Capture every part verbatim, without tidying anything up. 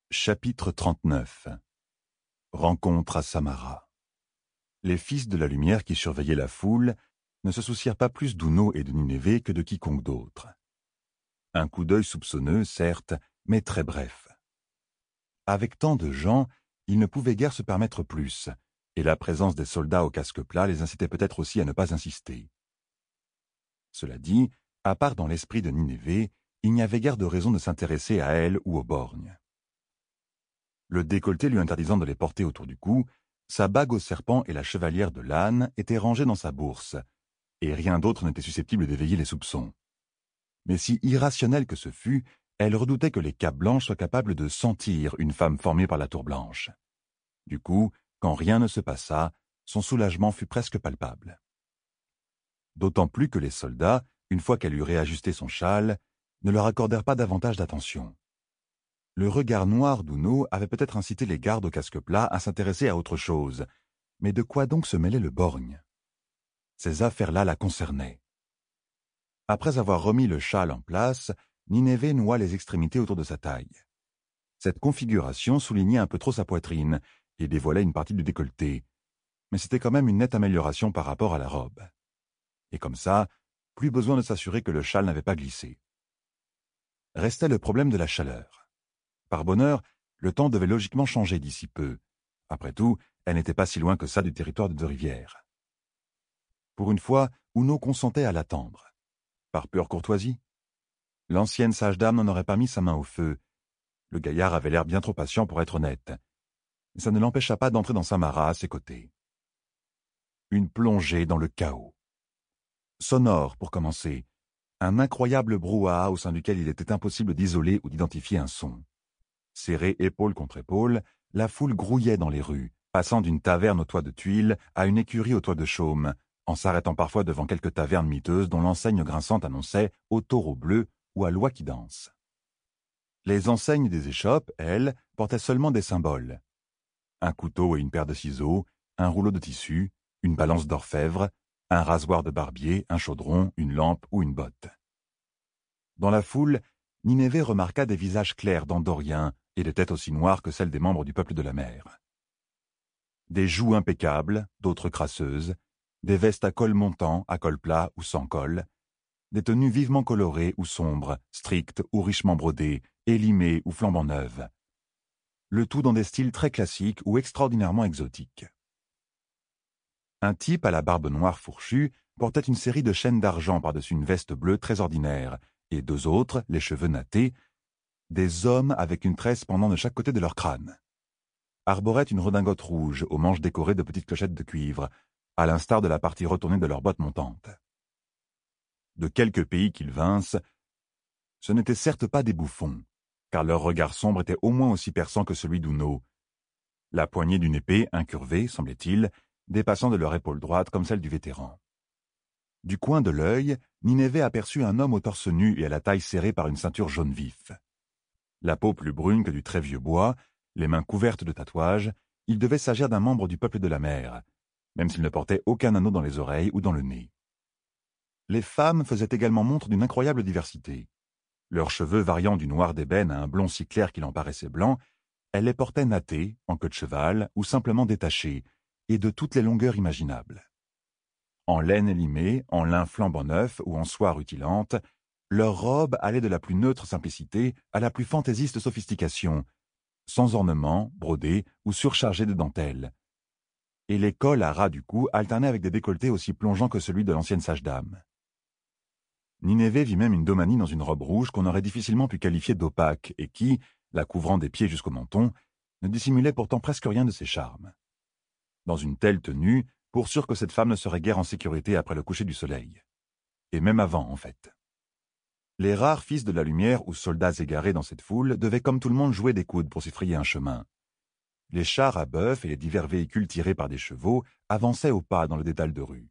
Chapitre trente-neuf. Rencontre à Samara. Les fils de la lumière qui surveillaient la foule ne se soucièrent pas plus d'Uno et de Ninévé que de quiconque d'autre. Un coup d'œil soupçonneux, certes, mais très bref. Avec tant de gens, ils ne pouvaient guère se permettre plus, et la présence des soldats au casque plat les incitait peut-être aussi à ne pas insister. Cela dit, à part dans l'esprit de Ninévé, il n'y avait guère de raison de s'intéresser à elle ou aux borgnes. Le décolleté lui interdisant de les porter autour du cou, sa bague au serpent et la chevalière de l'âne étaient rangées dans sa bourse, et rien d'autre n'était susceptible d'éveiller les soupçons. Mais si irrationnelle que ce fût, elle redoutait que les capes blanches soient capables de sentir une femme formée par la tour blanche. Du coup, quand rien ne se passa, son soulagement fut presque palpable. D'autant plus que les soldats, une fois qu'elle eut réajusté son châle, ne leur accordèrent pas davantage d'attention. Le regard noir d'Uno avait peut-être incité les gardes au casque plat à s'intéresser à autre chose, mais de quoi donc se mêlait le borgne? Ces affaires-là la concernaient. Après avoir remis le châle en place, Ninévé noua les extrémités autour de sa taille. Cette configuration soulignait un peu trop sa poitrine et dévoilait une partie du décolleté, mais c'était quand même une nette amélioration par rapport à la robe. Et comme ça, plus besoin de s'assurer que le châle n'avait pas glissé. Restait le problème de la chaleur. Par bonheur, le temps devait logiquement changer d'ici peu. Après tout, elle n'était pas si loin que ça du territoire de Deux-Rivières. Pour une fois, Uno consentait à l'attendre. Par pure courtoisie. L'ancienne sage-dame n'en aurait pas mis sa main au feu. Le gaillard avait l'air bien trop patient pour être honnête. Mais ça ne l'empêcha pas d'entrer dans Samara à ses côtés. Une plongée dans le chaos. Sonore, pour commencer. Un incroyable brouhaha au sein duquel il était impossible d'isoler ou d'identifier un son. Serrée épaule contre épaule, la foule grouillait dans les rues, passant d'une taverne au toit de tuiles à une écurie au toit de chaume, en s'arrêtant parfois devant quelques tavernes miteuses dont l'enseigne grinçante annonçait « Au taureau bleu » ou « À loi qui danse ». Les enseignes des échoppes, elles, portaient seulement des symboles. Un couteau et une paire de ciseaux, un rouleau de tissu, une balance d'orfèvre, un rasoir de barbier, un chaudron, une lampe ou une botte. Dans la foule, Ninévé remarqua des visages clairs d'Andoriens et des têtes aussi noires que celles des membres du peuple de la mer. Des joues impeccables, d'autres crasseuses, des vestes à col montant, à col plat ou sans col, des tenues vivement colorées ou sombres, strictes ou richement brodées, élimées ou flambant neuves. Le tout dans des styles très classiques ou extraordinairement exotiques. Un type à la barbe noire fourchue portait une série de chaînes d'argent par-dessus une veste bleue très ordinaire, et deux autres, les cheveux nattés, des hommes avec une tresse pendant de chaque côté de leur crâne. Arboraient une redingote rouge aux manches décorées de petites clochettes de cuivre, à l'instar de la partie retournée de leurs bottes montantes. De quelque pays qu'ils vinssent, ce n'étaient certes pas des bouffons, car leur regard sombre était au moins aussi perçant que celui d'Uno, la poignée d'une épée incurvée, semblait-il, dépassant de leur épaule droite comme celle du vétéran. Du coin de l'œil, Ninévé aperçut un homme au torse nu et à la taille serrée par une ceinture jaune vif. La peau plus brune que du très vieux bois, les mains couvertes de tatouages, il devait s'agir d'un membre du peuple de la mer, même s'il ne portait aucun anneau dans les oreilles ou dans le nez. Les femmes faisaient également montre d'une incroyable diversité. Leurs cheveux variant du noir d'ébène à un blond si clair qu'il en paraissait blanc, elles les portaient nattés, en queue de cheval ou simplement détachés, et de toutes les longueurs imaginables. En laine élimée, en lin flambant neuf ou en soie rutilante, leurs robes allaient de la plus neutre simplicité à la plus fantaisiste sophistication, sans ornements, brodés ou surchargés de dentelles. Et les cols à ras du cou alternaient avec des décolletés aussi plongeants que celui de l'ancienne sage-dame. Ninévé vit même une domanie dans une robe rouge qu'on aurait difficilement pu qualifier d'opaque et qui, la couvrant des pieds jusqu'au menton, ne dissimulait pourtant presque rien de ses charmes. Dans une telle tenue, pour sûr que cette femme ne serait guère en sécurité après le coucher du soleil. Et même avant, en fait. Les rares fils de la lumière ou soldats égarés dans cette foule devaient comme tout le monde jouer des coudes pour s'y frayer un chemin. Les chars à bœuf et les divers véhicules tirés par des chevaux avançaient au pas dans le dédale de rue.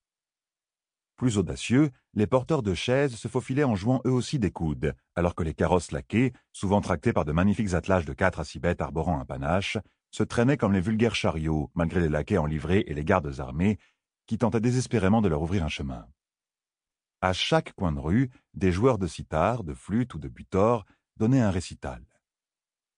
Plus audacieux, les porteurs de chaises se faufilaient en jouant eux aussi des coudes, alors que les carrosses laqués, souvent tractés par de magnifiques attelages de quatre à six bêtes arborant un panache, se traînaient comme les vulgaires chariots, malgré les laquais en livrée et les gardes armés, qui tentaient désespérément de leur ouvrir un chemin. À chaque coin de rue, des joueurs de sitar, de flûte ou de butor donnaient un récital.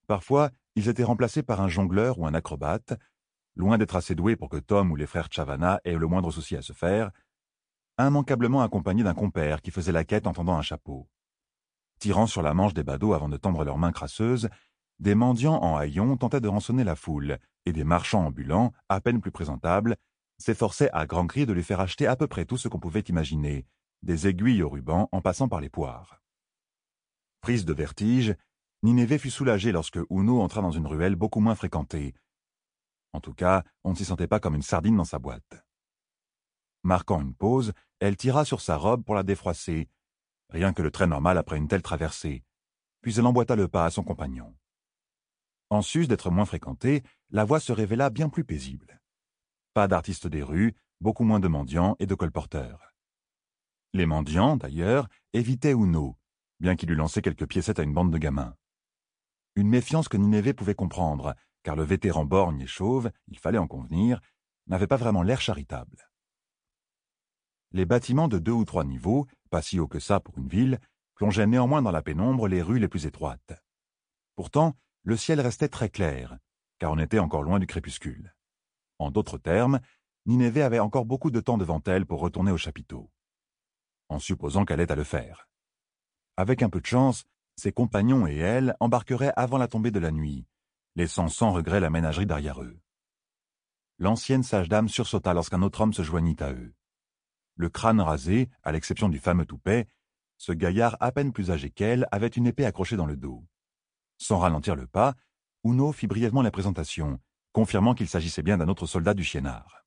Parfois, ils étaient remplacés par un jongleur ou un acrobate, loin d'être assez doués pour que Tom ou les frères Chavana aient le moindre souci à se faire, immanquablement accompagnés d'un compère qui faisait la quête en tendant un chapeau. Tirant sur la manche des badauds avant de tendre leurs mains crasseuses, des mendiants en haillons tentaient de rançonner la foule, et des marchands ambulants, à peine plus présentables, s'efforçaient à grands cris de lui faire acheter à peu près tout ce qu'on pouvait imaginer, des aiguilles au ruban en passant par les poires. Prise de vertige, Nineveh fut soulagée lorsque Uno entra dans une ruelle beaucoup moins fréquentée. En tout cas, on ne s'y sentait pas comme une sardine dans sa boîte. Marquant une pause, elle tira sur sa robe pour la défroisser, rien que le trait normal après une telle traversée, puis elle emboîta le pas à son compagnon. En sus d'être moins fréquentée, la voie se révéla bien plus paisible. Pas d'artistes des rues, beaucoup moins de mendiants et de colporteurs. Les mendiants, d'ailleurs, évitaient Uno, bien qu'il eût lancé quelques piécettes à une bande de gamins. Une méfiance que Nineveh pouvait comprendre, car le vétéran borgne et chauve, il fallait en convenir, n'avait pas vraiment l'air charitable. Les bâtiments de deux ou trois niveaux, pas si haut que ça pour une ville, plongeaient néanmoins dans la pénombre les rues les plus étroites. Pourtant, le ciel restait très clair, car on était encore loin du crépuscule. En d'autres termes, Nineveh avait encore beaucoup de temps devant elle pour retourner au chapiteau. En supposant qu'elle ait à le faire. Avec un peu de chance, ses compagnons et elle embarqueraient avant la tombée de la nuit, laissant sans regret la ménagerie derrière eux. L'ancienne sage-dame sursauta lorsqu'un autre homme se joignit à eux. Le crâne rasé, à l'exception du fameux toupet, ce gaillard à peine plus âgé qu'elle avait une épée accrochée dans le dos. Sans ralentir le pas, Uno fit brièvement la présentation, confirmant qu'il s'agissait bien d'un autre soldat du Chiénard.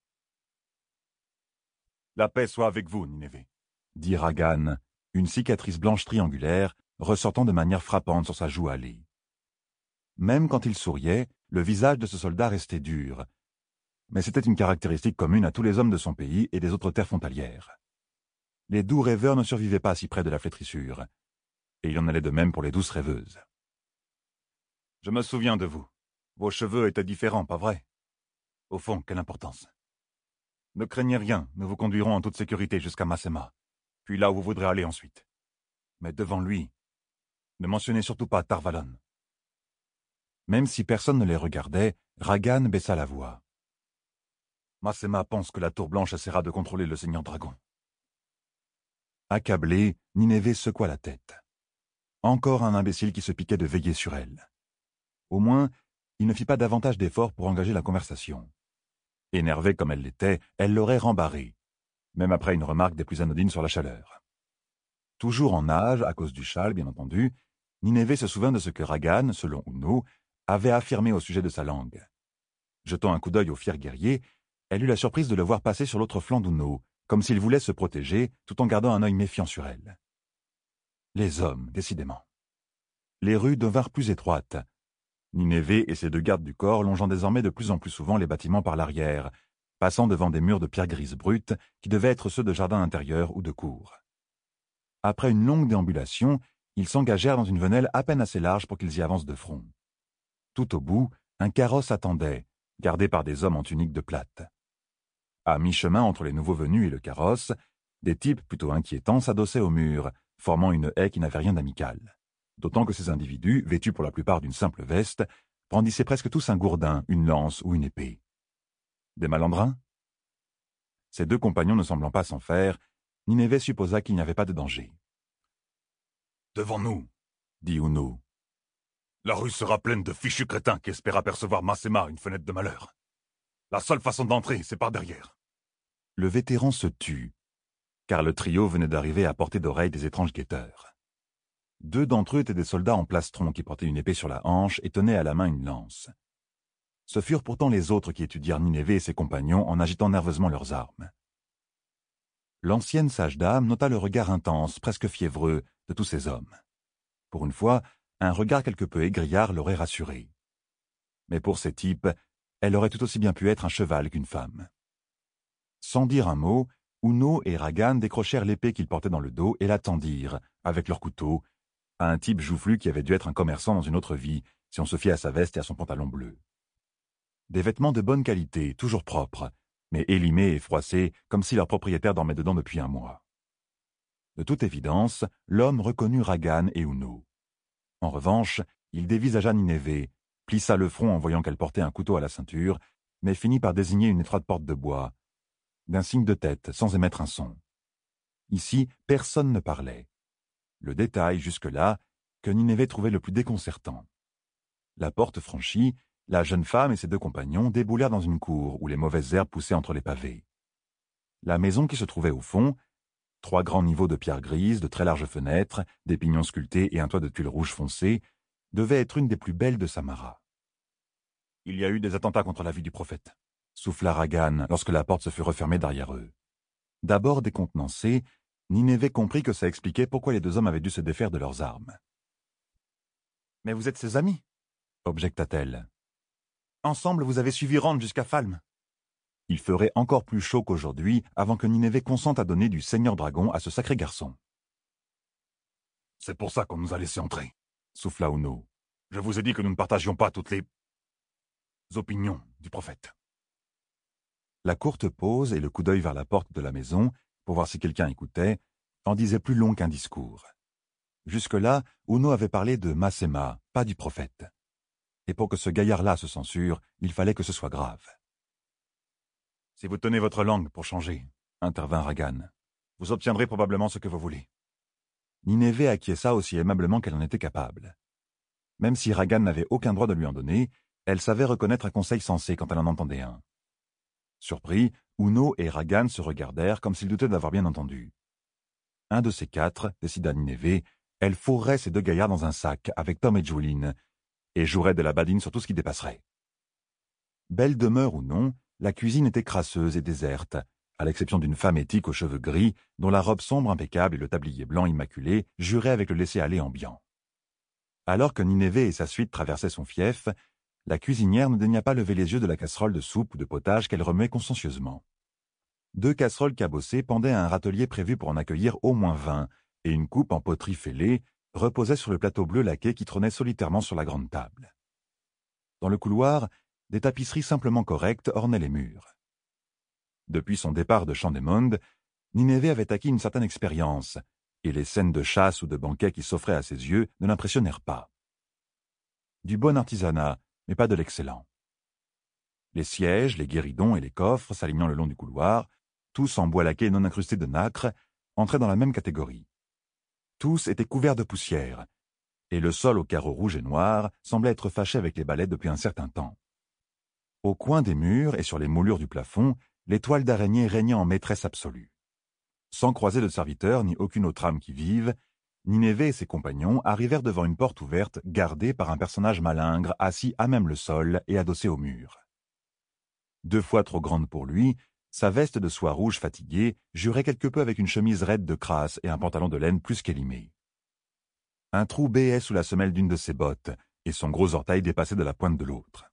« La paix soit avec vous, Nineveh, » dit Ragan, une cicatrice blanche triangulaire ressortant de manière frappante sur sa joue hâlée. Même quand il souriait, le visage de ce soldat restait dur, mais c'était une caractéristique commune à tous les hommes de son pays et des autres terres frontalières. Les doux rêveurs ne survivaient pas si près de la flétrissure, et il en allait de même pour les douces rêveuses. « Je me souviens de vous. Vos cheveux étaient différents, pas vrai? Au fond, quelle importance. Ne craignez rien, nous vous conduirons en toute sécurité jusqu'à Masema, puis là où vous voudrez aller ensuite. Mais devant lui, ne mentionnez surtout pas Tarvalon. » Même si personne ne les regardait, Ragan baissa la voix. « Masema pense que la tour blanche essaiera de contrôler le seigneur dragon. » Accablé, Nineveh secoua la tête. Encore un imbécile qui se piquait de veiller sur elle. Au moins, il ne fit pas davantage d'efforts pour engager la conversation. Énervée comme elle l'était, elle l'aurait rembarré, même après une remarque des plus anodines sur la chaleur. Toujours en nage, à cause du châle, bien entendu, Nineveh se souvint de ce que Ragan, selon Uno, avait affirmé au sujet de sa langue. Jetant un coup d'œil au fier guerrier, elle eut la surprise de le voir passer sur l'autre flanc d'Uno, comme s'il voulait se protéger, tout en gardant un œil méfiant sur elle. Les hommes, décidément. Les rues devinrent plus étroites. Nineveh et ses deux gardes du corps longeant désormais de plus en plus souvent les bâtiments par l'arrière, passant devant des murs de pierre grise brute qui devaient être ceux de jardins intérieurs ou de cours. Après une longue déambulation, ils s'engagèrent dans une venelle à peine assez large pour qu'ils y avancent de front. Tout au bout, un carrosse attendait, gardé par des hommes en tunique de plate. À mi-chemin entre les nouveaux venus et le carrosse, des types plutôt inquiétants s'adossaient au mur, formant une haie qui n'avait rien d'amical. D'autant que ces individus, vêtus pour la plupart d'une simple veste, brandissaient presque tous un gourdin, une lance ou une épée. Des malandrins? Ses deux compagnons ne semblant pas s'en faire, Nineveh supposa qu'il n'y avait pas de danger. « Devant nous, » dit Uno. « La rue sera pleine de fichus crétins qui espèrent apercevoir Masema une fenêtre de malheur. La seule façon d'entrer, c'est par derrière. » Le vétéran se tut, car le trio venait d'arriver à portée d'oreille des étranges guetteurs. Deux d'entre eux étaient des soldats en plastron qui portaient une épée sur la hanche et tenaient à la main une lance. Ce furent pourtant les autres qui étudièrent Nineveh et ses compagnons en agitant nerveusement leurs armes. L'ancienne sage-dame nota le regard intense, presque fiévreux, de tous ces hommes. Pour une fois, un regard quelque peu égriard l'aurait rassurée. Mais pour ces types, elle aurait tout aussi bien pu être un cheval qu'une femme. Sans dire un mot, Uno et Ragan décrochèrent l'épée qu'ils portaient dans le dos et la tendirent, avec leur couteau, à un type joufflu qui avait dû être un commerçant dans une autre vie, si on se fiait à sa veste et à son pantalon bleu. Des vêtements de bonne qualité, toujours propres, mais élimés et froissés comme si leur propriétaire dormait dedans depuis un mois. De toute évidence, l'homme reconnut Ragan et Uno. En revanche, Il dévisagea Ninévé, plissa le front en voyant qu'elle portait un couteau à la ceinture, mais finit par désigner une étroite porte de bois, d'un signe de tête, sans émettre un son. Ici, personne ne parlait. Le détail, jusque-là, que Ninévé trouvait le plus déconcertant. La porte franchie, la jeune femme et ses deux compagnons déboulèrent dans une cour où les mauvaises herbes poussaient entre les pavés. La maison qui se trouvait au fond, trois grands niveaux de pierre grise, de très larges fenêtres, des pignons sculptés et un toit de tuiles rouges foncées, devait être une des plus belles de Samara. « Il y a eu des attentats contre la vie du prophète », souffla Ragan lorsque la porte se fut refermée derrière eux. D'abord décontenancé, Ninévé comprit que ça expliquait pourquoi les deux hommes avaient dû se défaire de leurs armes. « Mais vous êtes ses amis » objecta-t-elle. « Ensemble, vous avez suivi Rand jusqu'à Falm. » Il ferait encore plus chaud qu'aujourd'hui avant que Ninévé consente à donner du Seigneur Dragon à ce sacré garçon. « C'est pour ça qu'on nous a laissé entrer, » souffla Uno. « Je vous ai dit que nous ne partagions pas toutes les opinions du prophète. » La courte pause et le coup d'œil vers la porte de la maison, pour voir si quelqu'un écoutait, en disaient plus long qu'un discours. Jusque-là, Uno avait parlé de Massema, pas du prophète. Et pour que ce gaillard-là se censure, il fallait que ce soit grave. « Si vous tenez votre langue pour changer, » intervint Ragan, « vous obtiendrez probablement ce que vous voulez. » Ninévé acquiesça aussi aimablement qu'elle en était capable. Même si Ragan n'avait aucun droit de lui en donner, elle savait reconnaître un conseil sensé quand elle en entendait un. Surpris, Uno et Ragan se regardèrent comme s'ils doutaient d'avoir bien entendu. Un de ces quatre, décida Ninévé, elle fourrerait ces deux gaillards dans un sac avec Tom et Juline, et jouerait de la badine sur tout ce qui dépasserait. Belle demeure ou non, la cuisine était crasseuse et déserte, à l'exception d'une femme éthique aux cheveux gris, dont la robe sombre impeccable et le tablier blanc immaculé juraient avec le laisser-aller ambiant. Alors que Ninévé et sa suite traversaient son fief, la cuisinière ne daigna pas lever les yeux de la casserole de soupe ou de potage qu'elle remuait consciencieusement. Deux casseroles cabossées pendaient à un râtelier prévu pour en accueillir au moins vingt, et une coupe en poterie fêlée reposait sur le plateau bleu laqué qui trônait solitairement sur la grande table. Dans le couloir, des tapisseries simplement correctes ornaient les murs. Depuis son départ de Chandémonde, Ninévé avait acquis une certaine expérience, et les scènes de chasse ou de banquet qui s'offraient à ses yeux ne l'impressionnèrent pas. Du bon artisanat, mais pas de l'excellent. Les sièges, les guéridons et les coffres s'alignant le long du couloir, tous en bois laqué non incrusté de nacre, entraient dans la même catégorie. Tous étaient couverts de poussière, et le sol aux carreaux rouges et noirs semblait être fâché avec les balais depuis un certain temps. Au coin des murs et sur les moulures du plafond, les toiles d'araignée régnaient en maîtresse absolue. Sans croiser de serviteurs ni aucune autre âme qui vive, Ninévé et ses compagnons arrivèrent devant une porte ouverte gardée par un personnage malingre assis à même le sol et adossé au mur. Deux fois trop grande pour lui, sa veste de soie rouge fatiguée jurait quelque peu avec une chemise raide de crasse et un pantalon de laine plus qu'élimé. Un trou béait sous la semelle d'une de ses bottes, et son gros orteil dépassait de la pointe de l'autre.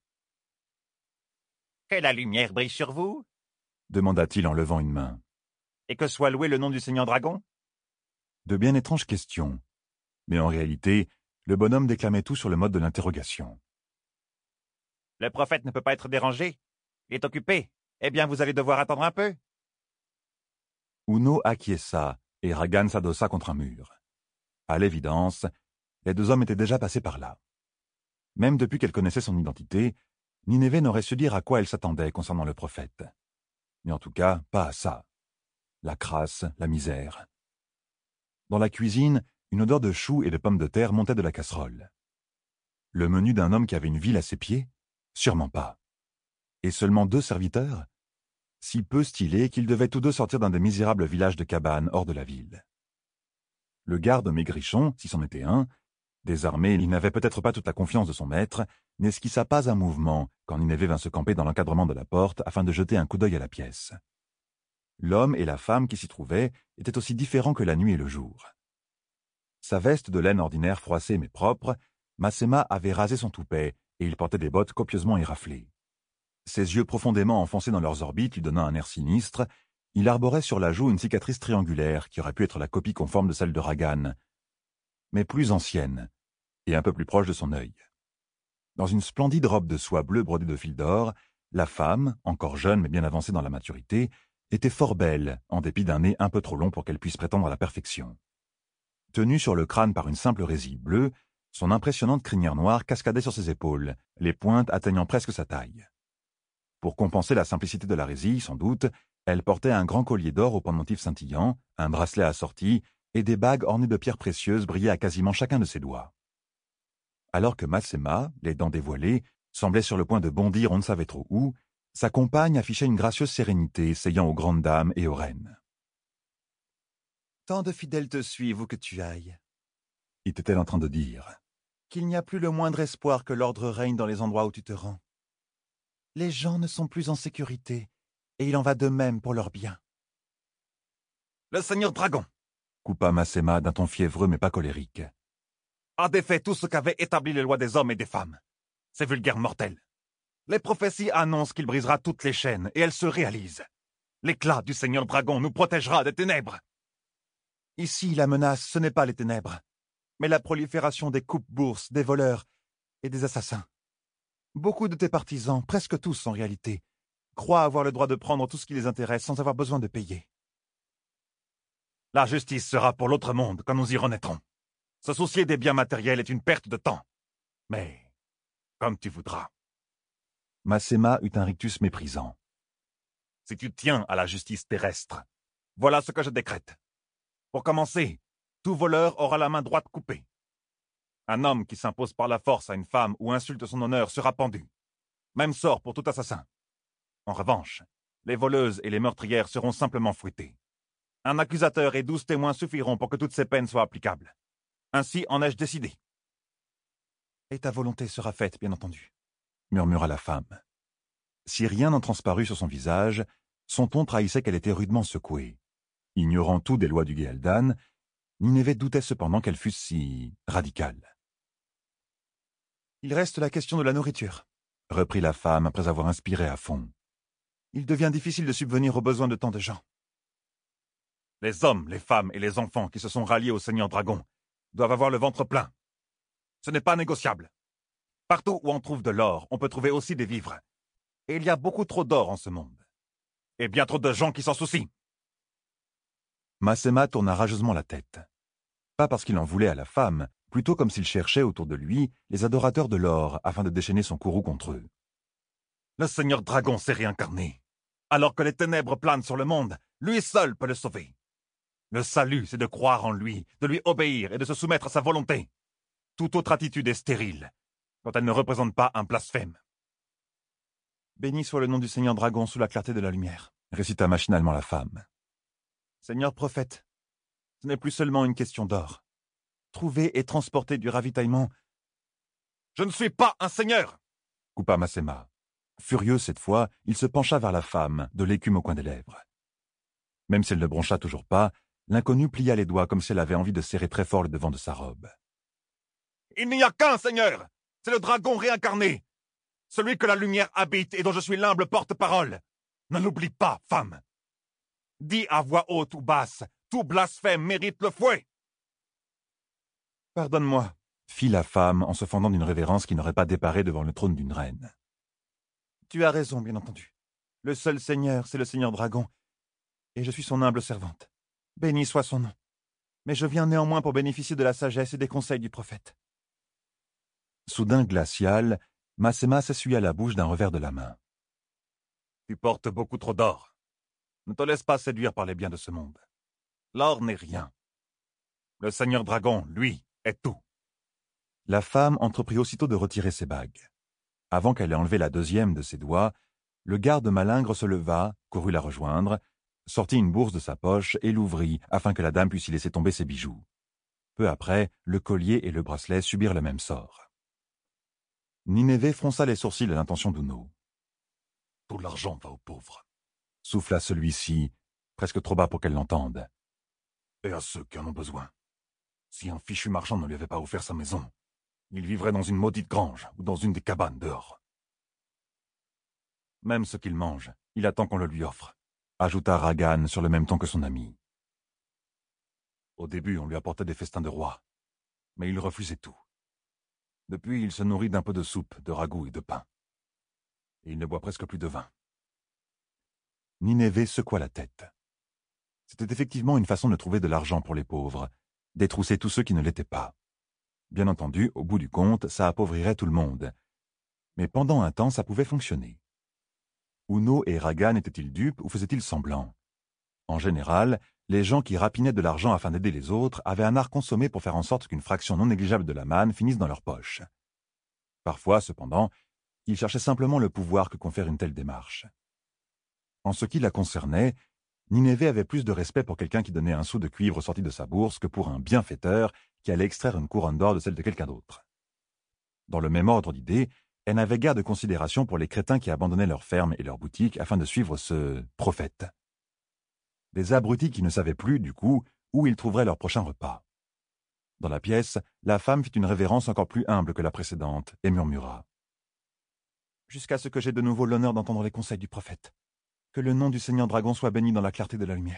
« Que la lumière brille sur vous » demanda-t-il en levant une main. « Et que soit loué le nom du Seigneur Dragon » De bien étranges questions. Mais en réalité, le bonhomme déclamait tout sur le mode de l'interrogation. « Le prophète ne peut pas être dérangé. Il est occupé. Eh bien, vous allez devoir attendre un peu. » Uno acquiesça et Ragan s'adossa contre un mur. À l'évidence, les deux hommes étaient déjà passés par là. Même depuis qu'elle connaissait son identité, Ninévé n'aurait su dire à quoi elle s'attendait concernant le prophète. Mais en tout cas, pas à ça. La crasse, la misère. Dans la cuisine, une odeur de choux et de pommes de terre montait de la casserole. Le menu d'un homme qui avait une ville à ses pieds? Sûrement pas. Et seulement deux serviteurs? Si peu stylés qu'ils devaient tous deux sortir d'un des misérables villages de cabanes hors de la ville. Le garde maigrichon, si c'en était un, désarmé, il n'avait peut-être pas toute la confiance de son maître, n'esquissa pas un mouvement quand Ninévé vint se camper dans l'encadrement de la porte afin de jeter un coup d'œil à la pièce. L'homme et la femme qui s'y trouvaient étaient aussi différents que la nuit et le jour. Sa veste de laine ordinaire froissée mais propre, Massema avait rasé son toupet et il portait des bottes copieusement éraflées. Ses yeux profondément enfoncés dans leurs orbites lui donnant un air sinistre, il arborait sur la joue une cicatrice triangulaire qui aurait pu être la copie conforme de celle de Ragan, mais plus ancienne et un peu plus proche de son œil. Dans une splendide robe de soie bleue brodée de fil d'or, la femme, encore jeune mais bien avancée dans la maturité, était fort belle, en dépit d'un nez un peu trop long pour qu'elle puisse prétendre à la perfection. Tenue sur le crâne par une simple résille bleue, Son impressionnante crinière noire cascadait sur ses épaules, les pointes atteignant presque sa taille. Pour compenser la simplicité de la résille, sans doute, elle portait un grand collier d'or au pendentif scintillant, un bracelet assorti, et des bagues ornées de pierres précieuses brillaient à quasiment chacun de ses doigts. Alors que Masséma, les dents dévoilées, semblait sur le point de bondir on ne savait trop où, sa compagne affichait une gracieuse sérénité s'ayant aux grandes dames et aux reines. « Tant de fidèles te suivent où que tu ailles, » était-elle en train de dire, « qu'il n'y a plus le moindre espoir que l'ordre règne dans les endroits où tu te rends. Les gens ne sont plus en sécurité, et il en va de même pour leur bien. »« Le seigneur Dragon, » coupa Masséma d'un ton fiévreux mais pas colérique, « a défait tout ce qu'avaient établi les lois des hommes et des femmes. Ces vulgaires mortels. Les prophéties annoncent qu'il brisera toutes les chaînes, et elles se réalisent. L'éclat du seigneur Dragon nous protégera des ténèbres. » Ici, la menace, ce n'est pas les ténèbres, mais la prolifération des coupes-bourses, des voleurs et des assassins. Beaucoup de tes partisans, presque tous en réalité, croient avoir le droit de prendre tout ce qui les intéresse sans avoir besoin de payer. La justice sera pour l'autre monde quand nous y renaîtrons. Se soucier des biens matériels est une perte de temps. Mais, comme tu voudras. Masséma eut un rictus méprisant. Si tu tiens à la justice terrestre, voilà ce que je décrète. Pour commencer, tout voleur aura la main droite coupée. Un homme qui s'impose par la force à une femme ou insulte son honneur sera pendu. Même sort pour tout assassin. En revanche, les voleuses et les meurtrières seront simplement fouettées. Un accusateur et douze témoins suffiront pour que toutes ces peines soient applicables. Ainsi en ai-je décidé. « Et ta volonté sera faite, bien entendu, » murmura la femme. Si rien n'en transparut sur son visage, son ton trahissait qu'elle était rudement secouée. Ignorant tout des lois du Géaldan, Nineveh doutait cependant qu'elle fût si radicale. « Il reste la question de la nourriture, » reprit la femme après avoir inspiré à fond. « Il devient difficile de subvenir aux besoins de tant de gens. » Les hommes, les femmes et les enfants qui se sont ralliés au Seigneur Dragon doivent avoir le ventre plein. Ce n'est pas négociable. Partout où on trouve de l'or, on peut trouver aussi des vivres. Et il y a beaucoup trop d'or en ce monde. Et bien trop de gens qui s'en soucient. Masséma tourna rageusement la tête. Pas parce qu'il en voulait à la femme, plutôt comme s'il cherchait autour de lui les adorateurs de l'or afin de déchaîner son courroux contre eux. Le Seigneur Dragon s'est réincarné. Alors que les ténèbres planent sur le monde, lui seul peut le sauver. Le salut, c'est de croire en lui, de lui obéir et de se soumettre à sa volonté. Toute autre attitude est stérile, quand elle ne représente pas un blasphème. « Béni soit le nom du Seigneur Dragon sous la clarté de la lumière, » récita machinalement la femme. « Seigneur prophète, ce n'est plus seulement une question d'or. Trouver et transporter du ravitaillement... »« Je ne suis pas un seigneur !» coupa Masséma. Furieux cette fois, il se pencha vers la femme, de l'écume au coin des lèvres. Même s'elle ne broncha toujours pas, l'inconnue plia les doigts comme si elle avait envie de serrer très fort le devant de sa robe. « Il n'y a qu'un seigneur! C'est le dragon réincarné! Celui que la lumière habite et dont je suis l'humble porte-parole! Ne l'oublie pas, femme! Dis à voix haute ou basse, tout blasphème mérite le fouet! » « Pardonne-moi, » fit la femme en se fendant d'une révérence qui n'aurait pas déparé devant le trône d'une reine. « Tu as raison, bien entendu. Le seul Seigneur, c'est le Seigneur Dragon, et je suis son humble servante. Béni soit son nom. Mais je viens néanmoins pour bénéficier de la sagesse et des conseils du prophète. » Soudain glacial, Masséma s'essuya la bouche d'un revers de la main. « Tu portes beaucoup trop d'or. Ne te laisse pas séduire par les biens de ce monde. L'or n'est rien. Le Seigneur Dragon, lui, est tout. » La femme entreprit aussitôt de retirer ses bagues. Avant qu'elle ait enlevé la deuxième de ses doigts, le garde malingre se leva, courut la rejoindre, sortit une bourse de sa poche et l'ouvrit afin que la dame puisse y laisser tomber ses bijoux. Peu après, le collier et le bracelet subirent le même sort. Nineveh fronça les sourcils à l'intention d'Uno. « Tout l'argent va aux pauvres. » souffla celui-ci, presque trop bas pour qu'elle l'entende. « Et à ceux qui en ont besoin. Si un fichu marchand ne lui avait pas offert sa maison, il vivrait dans une maudite grange ou dans une des cabanes dehors. » « Même ce qu'il mange, il attend qu'on le lui offre, » ajouta Ragan sur le même ton que son ami. Au début, on lui apportait des festins de roi, mais il refusait tout. Depuis, il se nourrit d'un peu de soupe, de ragoût et de pain. Et il ne boit presque plus de vin. Nineveh secoua la tête. C'était effectivement une façon de trouver de l'argent pour les pauvres, d'étrousser tous ceux qui ne l'étaient pas. Bien entendu, au bout du compte, ça appauvrirait tout le monde. Mais pendant un temps, ça pouvait fonctionner. Uno et Ragan étaient-ils dupes ou faisaient-ils semblant? En général, les gens qui rapinaient de l'argent afin d'aider les autres avaient un art consommé pour faire en sorte qu'une fraction non négligeable de la manne finisse dans leur poche. Parfois, cependant, ils cherchaient simplement le pouvoir que confère une telle démarche. En ce qui la concernait, Nineveh avait plus de respect pour quelqu'un qui donnait un sou de cuivre sorti de sa bourse que pour un bienfaiteur qui allait extraire une couronne d'or de celle de quelqu'un d'autre. Dans le même ordre d'idées, elle n'avait guère de considération pour les crétins qui abandonnaient leurs fermes et leurs boutiques afin de suivre ce prophète. Des abrutis qui ne savaient plus, du coup, où ils trouveraient leur prochain repas. Dans la pièce, la femme fit une révérence encore plus humble que la précédente et murmura. « Jusqu'à ce que j'aie de nouveau l'honneur d'entendre les conseils du prophète. Que le nom du Seigneur Dragon soit béni dans la clarté de la lumière. »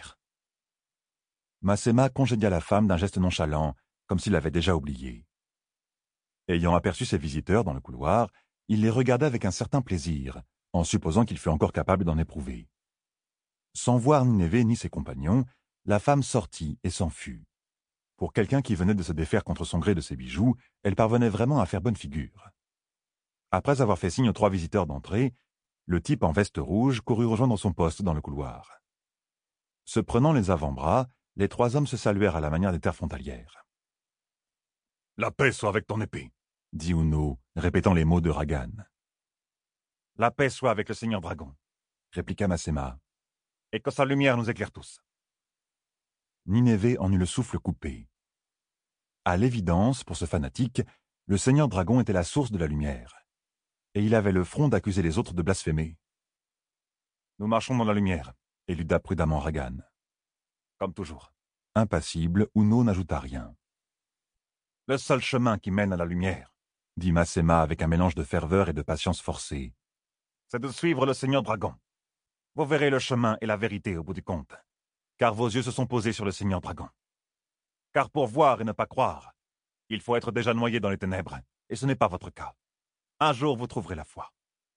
Masséma congédia la femme d'un geste nonchalant, comme s'il l'avait déjà oublié. Ayant aperçu ses visiteurs dans le couloir, il les regardait avec un certain plaisir, en supposant qu'il fût encore capable d'en éprouver. Sans voir Nineveh ni ses compagnons, la femme sortit et s'en fut. Pour quelqu'un qui venait de se défaire contre son gré de ses bijoux, elle parvenait vraiment à faire bonne figure. Après avoir fait signe aux trois visiteurs d'entrer, le type en veste rouge courut rejoindre son poste dans le couloir. Se prenant les avant-bras, les trois hommes se saluèrent à la manière des terres frontalières. « La paix soit avec ton épée », dit Uno, répétant les mots de Ragan. « La paix soit avec le Seigneur Dragon », répliqua Masséma. « et que sa lumière nous éclaire tous. » Nineveh en eut le souffle coupé. À l'évidence, pour ce fanatique, le Seigneur Dragon était la source de la lumière, et il avait le front d'accuser les autres de blasphémer. « Nous marchons dans la lumière, » éluda prudemment Ragan. « Comme toujours. » Impassible, Uno n'ajouta rien. « Le seul chemin qui mène à la lumière, » dit Masséma avec un mélange de ferveur et de patience forcée, « c'est de suivre le Seigneur Dragon. Vous verrez le chemin et la vérité au bout du compte, car vos yeux se sont posés sur le Seigneur Dragon. Car pour voir et ne pas croire, il faut être déjà noyé dans les ténèbres, et ce n'est pas votre cas. Un jour, vous trouverez la foi. »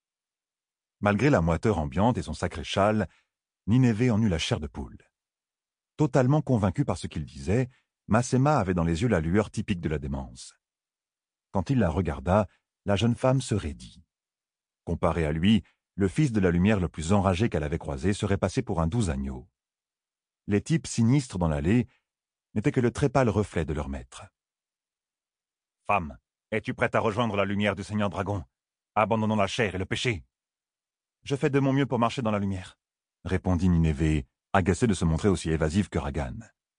Malgré la moiteur ambiante et son sacré châle, Nineveh en eut la chair de poule. Totalement convaincu par ce qu'il disait, Masséma avait dans les yeux la lueur typique de la démence. Quand il la regarda, la jeune femme se raidit. Comparé à lui, le fils de la lumière le plus enragé qu'elle avait croisé serait passé pour un doux agneau. Les types sinistres dans l'allée n'étaient que le très pâle reflet de leur maître. « Femme, es-tu prête à rejoindre la lumière du Seigneur Dragon, abandonnant la chair et le péché ?»« Je fais de mon mieux pour marcher dans la lumière, » répondit Nineveh, agacé de se montrer aussi évasive que Ragan.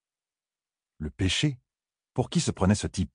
Le péché? Pour qui se prenait ce type?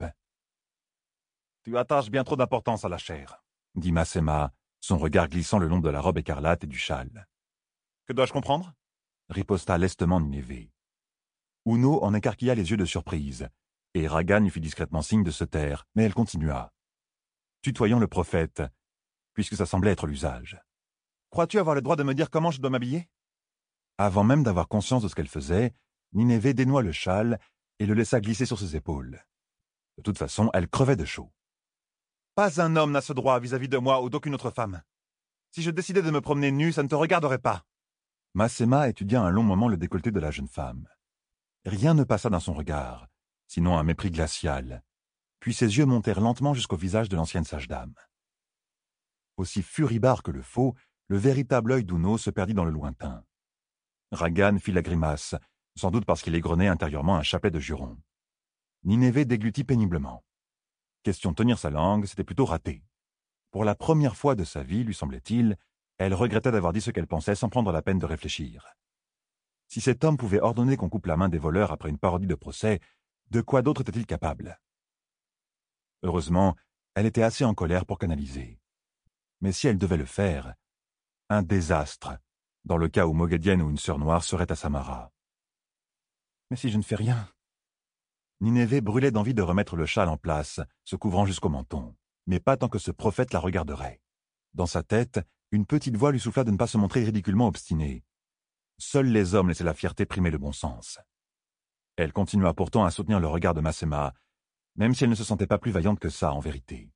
« Tu attaches bien trop d'importance à la chair, » dit Masséma, son regard glissant le long de la robe écarlate et du châle. « Que dois-je comprendre ?» riposta lestement Nineveh. Uno en écarquilla les yeux de surprise, et Ragan lui fit discrètement signe de se taire, mais elle continua, tutoyant le prophète, puisque ça semblait être l'usage. « Crois-tu avoir le droit de me dire comment je dois m'habiller ?» Avant même d'avoir conscience de ce qu'elle faisait, Nineveh dénoua le châle et le laissa glisser sur ses épaules. De toute façon, elle crevait de chaud. « Pas un homme n'a ce droit vis-à-vis de moi ou d'aucune autre femme. Si je décidais de me promener nue, ça ne te regarderait pas. » Masséma étudia un long moment le décolleté de la jeune femme. Rien ne passa dans son regard, sinon un mépris glacial, puis ses yeux montèrent lentement jusqu'au visage de l'ancienne sage-dame. Aussi furibard que le faux, le véritable œil d'Uno se perdit dans le lointain. Ragan fit la grimace, sans doute parce qu'il égrenait intérieurement un chapelet de jurons. Nineveh déglutit péniblement. Question de tenir sa langue, c'était plutôt raté. Pour la première fois de sa vie, lui semblait-il, elle regrettait d'avoir dit ce qu'elle pensait sans prendre la peine de réfléchir. Si cet homme pouvait ordonner qu'on coupe la main des voleurs après une parodie de procès, de quoi d'autre était-il capable? Heureusement, elle était assez en colère pour canaliser. Mais si elle devait le faire, un désastre, dans le cas où Moghedien ou une sœur noire serait à Samara. Mais si je ne fais rien? Nineveh brûlait d'envie de remettre le châle en place, se couvrant jusqu'au menton, mais pas tant que ce prophète la regarderait. Dans sa tête, une petite voix lui souffla de ne pas se montrer ridiculement obstinée. Seuls les hommes laissaient la fierté primer le bon sens. Elle continua pourtant à soutenir le regard de Masséma, même si elle ne se sentait pas plus vaillante que ça, en vérité.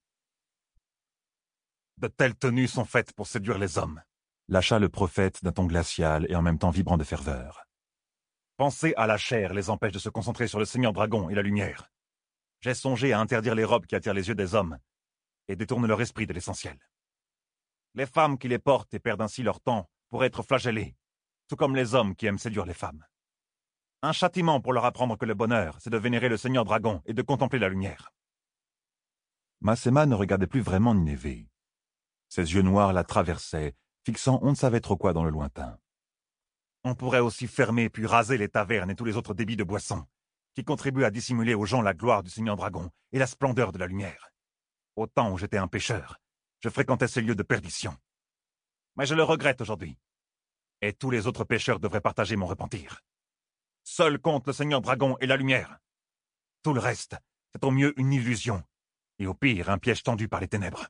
« De telles tenues sont faites pour séduire les hommes, » lâcha le prophète d'un ton glacial et en même temps vibrant de ferveur. « Penser à la chair les empêche de se concentrer sur le Seigneur Dragon et la lumière. j'ai songé à interdire les robes qui attirent les yeux des hommes et détournent leur esprit de l'essentiel. Les femmes qui les portent et perdent ainsi leur temps pourraient être flagellées, tout comme les hommes qui aiment séduire les femmes. Un châtiment pour leur apprendre que le bonheur, c'est de vénérer le Seigneur Dragon et de contempler la lumière. Masséma ne regardait plus vraiment Ninévé. Ses yeux noirs la traversaient, fixant on ne savait trop quoi dans le lointain. On pourrait aussi fermer puis raser les tavernes et tous les autres débits de boissons, qui contribuent à dissimuler aux gens la gloire du Seigneur Dragon et la splendeur de la lumière. Au temps où j'étais un pêcheur, je fréquentais ces lieux de perdition. Mais je le regrette aujourd'hui. Et tous les autres pêcheurs devraient partager mon repentir. Seul compte le Seigneur Dragon et la lumière. Tout le reste, c'est au mieux une illusion, et au pire un piège tendu par les ténèbres.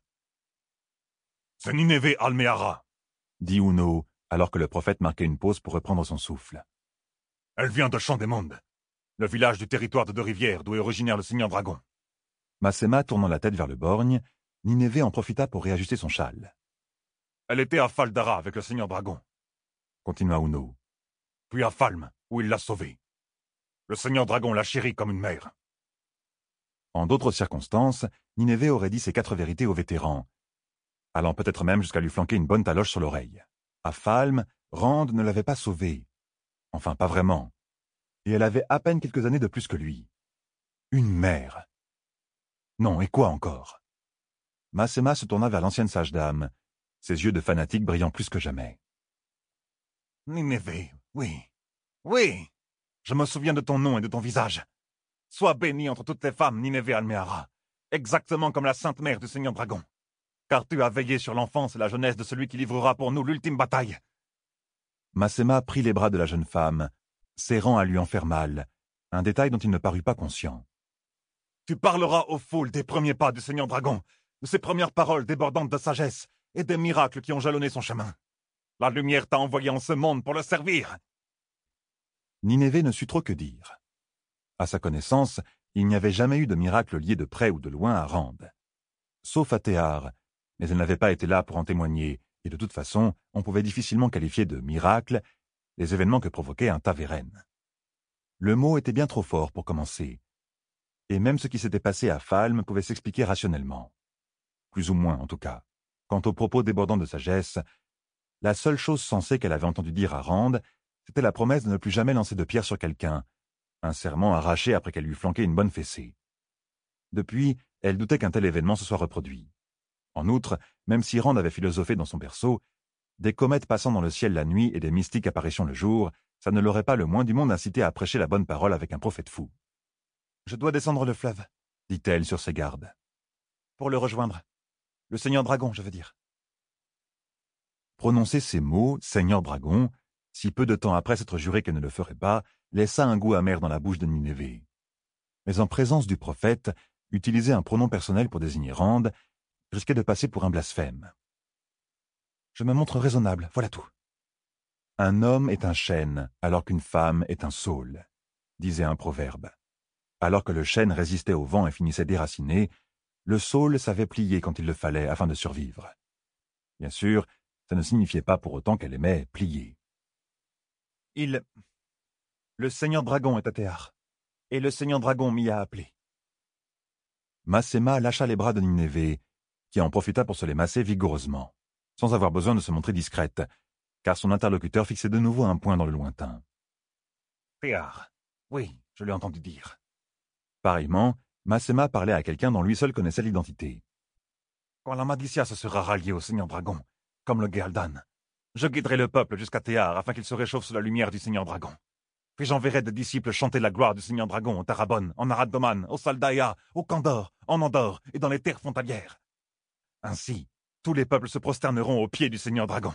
C'est Ninévé Alméara, dit Uno, alors que le prophète marquait une pause pour reprendre son souffle. Elle vient de Champ des Mondes, le village du territoire de Deux-Rivières d'où est originaire le Seigneur Dragon. Masséma tournant la tête vers le borgne, Ninévé en profita pour réajuster son châle. Elle était à Faldara avec le Seigneur Dragon, continua Uno. Puis à Falm, où il l'a sauvée. Le Seigneur Dragon l'a chérie comme une mère. En d'autres circonstances, Ninévé aurait dit ces quatre vérités au vétéran, allant peut-être même jusqu'à lui flanquer une bonne taloche sur l'oreille. À Falm, Rand ne l'avait pas sauvée. Enfin, pas vraiment. Et elle avait à peine quelques années de plus que lui. Une mère. Non, et quoi encore? Masséma se tourna vers l'ancienne sage-dame, ses yeux de fanatique brillant plus que jamais. Ninévé, oui, oui, je me souviens de ton nom et de ton visage. Sois bénie entre toutes les femmes, Ninévé Alméara, exactement comme la sainte mère du Seigneur Dragon, car tu as veillé sur l'enfance et la jeunesse de celui qui livrera pour nous l'ultime bataille. Masséma prit les bras de la jeune femme, serrant à lui en faire mal, un détail dont il ne parut pas conscient. Tu parleras aux foules des premiers pas du Seigneur Dragon, de ses premières paroles débordantes de sagesse et des miracles qui ont jalonné son chemin. La lumière t'a envoyé en ce monde pour le servir. Ninévé ne sut trop que dire. À sa connaissance, il n'y avait jamais eu de miracle lié de près ou de loin à Rand. Sauf à Théar, mais elle n'avait pas été là pour en témoigner, et de toute façon, on pouvait difficilement qualifier de miracle les événements que provoquait un Taveren. Le mot était bien trop fort pour commencer, et même ce qui s'était passé à Falm pouvait s'expliquer rationnellement. Plus ou moins, en tout cas. Quant aux propos débordants de sagesse, la seule chose sensée qu'elle avait entendu dire à Rand, c'était la promesse de ne plus jamais lancer de pierre sur quelqu'un, un serment arraché après qu'elle lui eut flanqué une bonne fessée. Depuis, elle doutait qu'un tel événement se soit reproduit. En outre, même si Rand avait philosophé dans son berceau, des comètes passant dans le ciel la nuit et des mystiques apparitions le jour, ça ne l'aurait pas le moins du monde incité à prêcher la bonne parole avec un prophète fou. « Je dois descendre le fleuve, » dit-elle sur ses gardes. « Pour le rejoindre. Le Seigneur Dragon, je veux dire. » Prononcer ces mots, Seigneur Dragon, si peu de temps après s'être juré qu'elle ne le ferait pas, laissa un goût amer dans la bouche de Ninévé. Mais en présence du prophète, utiliser un pronom personnel pour désigner Rand risquait de passer pour un blasphème. « Je me montre raisonnable, voilà tout. »« Un homme est un chêne, alors qu'une femme est un saule, » disait un proverbe. Alors que le chêne résistait au vent et finissait déraciné, le saule savait plier quand il le fallait afin de survivre. Bien sûr, ça ne signifiait pas pour autant qu'elle aimait plier. Il... Le Seigneur Dragon est à Théar, et le Seigneur Dragon m'y a appelé. Masséma lâcha les bras de Ninévé, qui en profita pour se les masser vigoureusement, sans avoir besoin de se montrer discrète, car son interlocuteur fixait de nouveau un point dans le lointain. Théar, oui, je l'ai entendu dire. Pareillement, Masséma parlait à quelqu'un dont lui seul connaissait l'identité. Quand la Madissia se sera ralliée au Seigneur Dragon, comme le Géaldan, je guiderai le peuple jusqu'à Théar afin qu'il se réchauffe sous la lumière du Seigneur Dragon. Puis j'enverrai des disciples chanter la gloire du Seigneur Dragon au Tarabon, en Arad-Doman, au Saldaïa, au Kandor, en Andorre et dans les terres frontalières. Ainsi, tous les peuples se prosterneront aux pieds du Seigneur Dragon.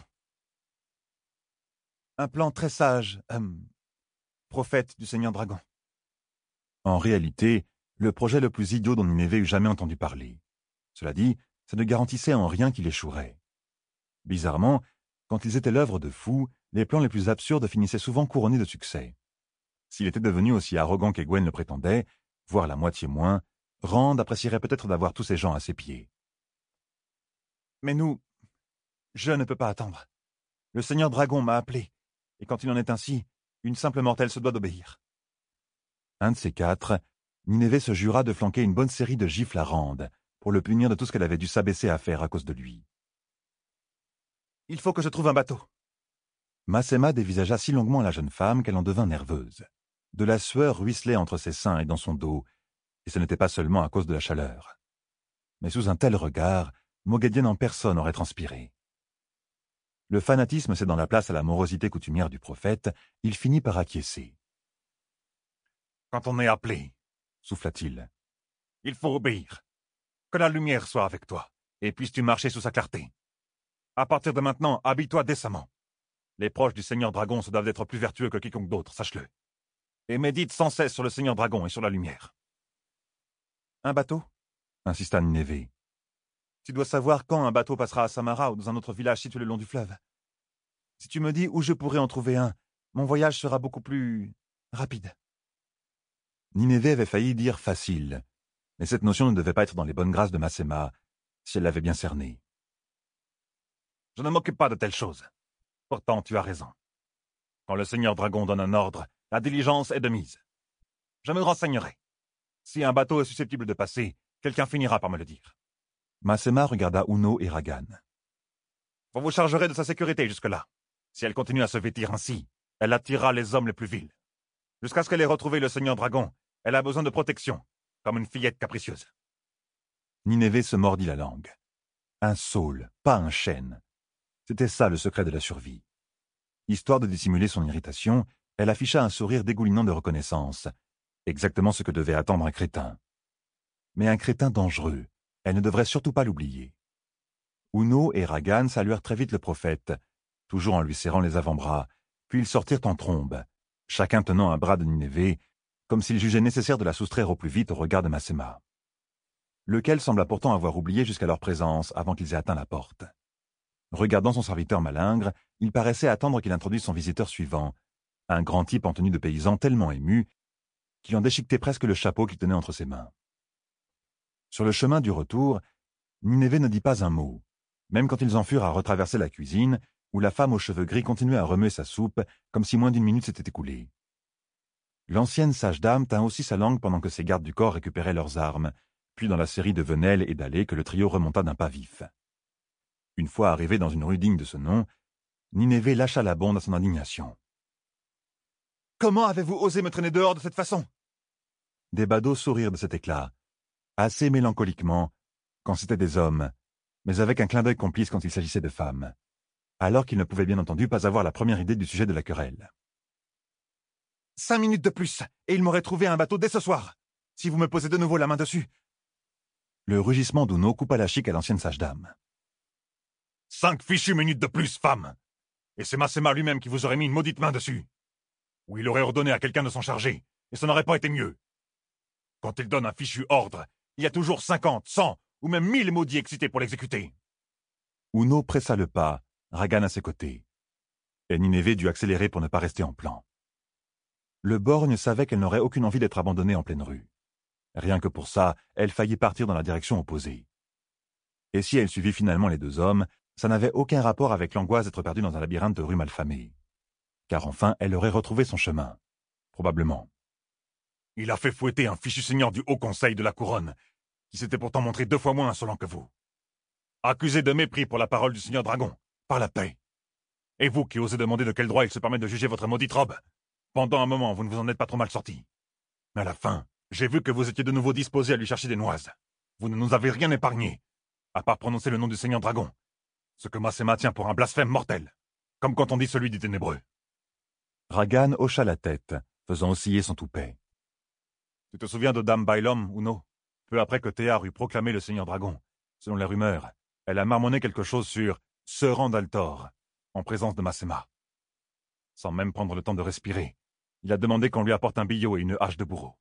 Un plan très sage, euh, prophète du Seigneur Dragon. En réalité, le projet le plus idiot dont Ninévé eût jamais entendu parler. Cela dit, ça ne garantissait en rien qu'il échouerait. Bizarrement, quand ils étaient l'œuvre de fous, les plans les plus absurdes finissaient souvent couronnés de succès. S'il était devenu aussi arrogant qu'Egwene le prétendait, voire la moitié moins, Rand apprécierait peut-être d'avoir tous ces gens à ses pieds. Mais nous, je ne peux pas attendre. Le Seigneur Dragon m'a appelé, et quand il en est ainsi, une simple mortelle se doit d'obéir. Un de ces quatre, Nineveh se jura de flanquer une bonne série de gifles à Rand pour le punir de tout ce qu'elle avait dû s'abaisser à faire à cause de lui. « Il faut que je trouve un bateau. » Massema dévisagea si longuement la jeune femme qu'elle en devint nerveuse. De la sueur ruisselait entre ses seins et dans son dos, et ce n'était pas seulement à cause de la chaleur. Mais sous un tel regard, Moghedien en personne aurait transpiré. Le fanatisme cédant la place à la morosité coutumière du prophète, il finit par acquiescer. « Quand on est appelé, souffla-t-il, il faut obéir. Que la lumière soit avec toi, et puisses-tu marcher sous sa clarté. À partir de maintenant, habille-toi décemment. Les proches du Seigneur Dragon se doivent d'être plus vertueux que quiconque d'autre, sache-le. Et médite sans cesse sur le Seigneur Dragon et sur la lumière. »« Un bateau ?» insista Nineveh. « Tu dois savoir quand un bateau passera à Samara ou dans un autre village situé le long du fleuve. Si tu me dis où je pourrais en trouver un, mon voyage sera beaucoup plus rapide. » Nineveh avait failli dire facile, mais cette notion ne devait pas être dans les bonnes grâces de Massema, si elle l'avait bien cerné. « Je ne m'occupe pas de telles choses. Pourtant, tu as raison. Quand le Seigneur Dragon donne un ordre, la diligence est de mise. Je me renseignerai. Si un bateau est susceptible de passer, quelqu'un finira par me le dire. » Massema regarda Uno et Ragan. « Vous vous chargerez de sa sécurité jusque-là. Si elle continue à se vêtir ainsi, elle attirera les hommes les plus vils. Jusqu'à ce qu'elle ait retrouvé le Seigneur Dragon, elle a besoin de protection, comme une fillette capricieuse. » Nineveh se mordit la langue. Un saule, pas un chêne. C'était ça le secret de la survie. Histoire de dissimuler son irritation, elle afficha un sourire dégoulinant de reconnaissance, exactement ce que devait attendre un crétin. Mais un crétin dangereux, elle ne devrait surtout pas l'oublier. Uno et Ragan saluèrent très vite le prophète, toujours en lui serrant les avant-bras, puis ils sortirent en trombe, chacun tenant un bras de Nineveh, comme s'ils jugeaient nécessaire de la soustraire au plus vite au regard de Massema, lequel sembla pourtant avoir oublié jusqu'à leur présence avant qu'ils aient atteint la porte. Regardant son serviteur malingre, il paraissait attendre qu'il introduise son visiteur suivant, un grand type en tenue de paysan tellement ému qu'il en déchiquetait presque le chapeau qu'il tenait entre ses mains. Sur le chemin du retour, Nineveh ne dit pas un mot, même quand ils en furent à retraverser la cuisine, où la femme aux cheveux gris continuait à remuer sa soupe, comme si moins d'une minute s'était écoulée. L'ancienne sage-dame tint aussi sa langue pendant que ses gardes du corps récupéraient leurs armes, puis dans la série de venelles et d'allées que le trio remonta d'un pas vif. Une fois arrivé dans une rue digne de ce nom, Nineveh lâcha la bonde à son indignation. « Comment avez-vous osé me traîner dehors de cette façon ?» Des badauds sourirent de cet éclat, assez mélancoliquement, quand c'étaient des hommes, mais avec un clin d'œil complice quand il s'agissait de femmes, alors qu'ils ne pouvaient bien entendu pas avoir la première idée du sujet de la querelle. « Cinq minutes de plus, et il m'aurait trouvé un bateau dès ce soir, si vous me posez de nouveau la main dessus. » Le rugissement d'Uno coupa la chic à l'ancienne sage-dame. « Cinq fichues minutes de plus, femme, et c'est Massema lui-même qui vous aurait mis une maudite main dessus. Ou il aurait ordonné à quelqu'un de s'en charger, et ça n'aurait pas été mieux. Quand il donne un fichu ordre, il y a toujours cinquante, cent ou même mille maudits excités pour l'exécuter. » Uno pressa le pas, Ragan à ses côtés, et Nineveh dut accélérer pour ne pas rester en plan. Le borgne savait qu'elle n'aurait aucune envie d'être abandonnée en pleine rue. Rien que pour ça, elle faillit partir dans la direction opposée. Et si elle suivit finalement les deux hommes, ça n'avait aucun rapport avec l'angoisse d'être perdue dans un labyrinthe de rues malfamées. Car enfin, elle aurait retrouvé son chemin. Probablement. « Il a fait fouetter un fichu seigneur du Haut Conseil de la Couronne, qui s'était pourtant montré deux fois moins insolent que vous. Accusé de mépris pour la parole du Seigneur Dragon, par la paix. Et vous qui osez demander de quel droit il se permet de juger votre maudite robe. Pendant un moment, vous ne vous en êtes pas trop mal sorti. Mais à la fin, j'ai vu que vous étiez de nouveau disposé à lui chercher des noises. Vous ne nous avez rien épargné, à part prononcer le nom du Seigneur Dragon, ce que Massema tient pour un blasphème mortel, comme quand on dit celui du Ténébreux. » Ragan hocha la tête, faisant osciller son toupet. « Tu te souviens de Dame Bailom, Uno? Peu après que Théar eut proclamé le Seigneur Dragon, selon les rumeurs, elle a marmonné quelque chose sur « ce Randaltor » en présence de Massema. Sans même prendre le temps de respirer, il a demandé qu'on lui apporte un billot et une hache de bourreau.